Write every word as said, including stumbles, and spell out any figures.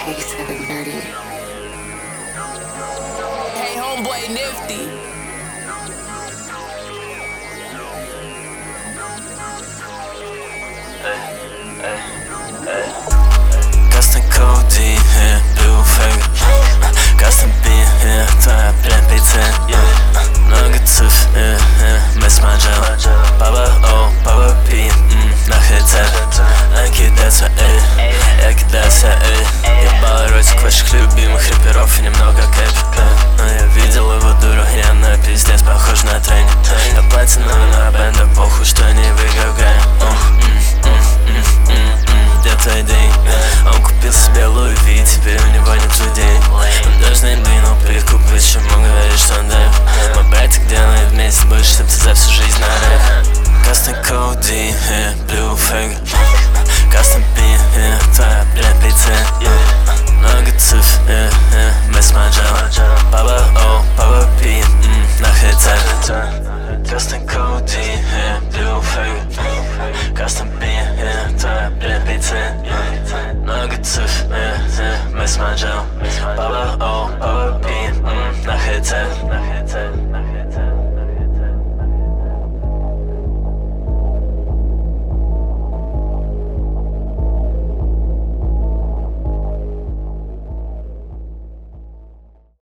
K seven thirty. Hey, homeboy, Nifty. Custom Cody, yeah, Blue Fake. Custom B, yeah, твоя прям пицца, yeah. Много цифр, yeah, yeah, мы смотрел. Папа О, папа Пи, на хэдзе. Он кидается, эй, я кидался, эй. Ебал ротик ваших любимых рэперов и немного кэп. Но я видел его дуру, я на пиздец похож на тренинг. Я платиновый на бенда, похуй, что не выиграл грань. Где твои деньги? Он купил себе Луи Ви, теперь у него нет людей. Он даже не двинул плитку, почему говоришь, что он дэп? Мой братик делает вместе больше, чтоб ты за всю жизнь на рэп. Custom Cody, yeah, Blue Fake. Custom B, yeah, твоя прям пицца, yeah. Много цифр, yeah, yeah, мы смотрел. Папа О, папа Пи, на хэдзе. Custom Cody, yeah, Blue Fake. Custom B, yeah, твоя прям пицца, yeah. Много цифр, yeah, yeah, мы смотрел. Папа О, папа Пи, на хэдзе.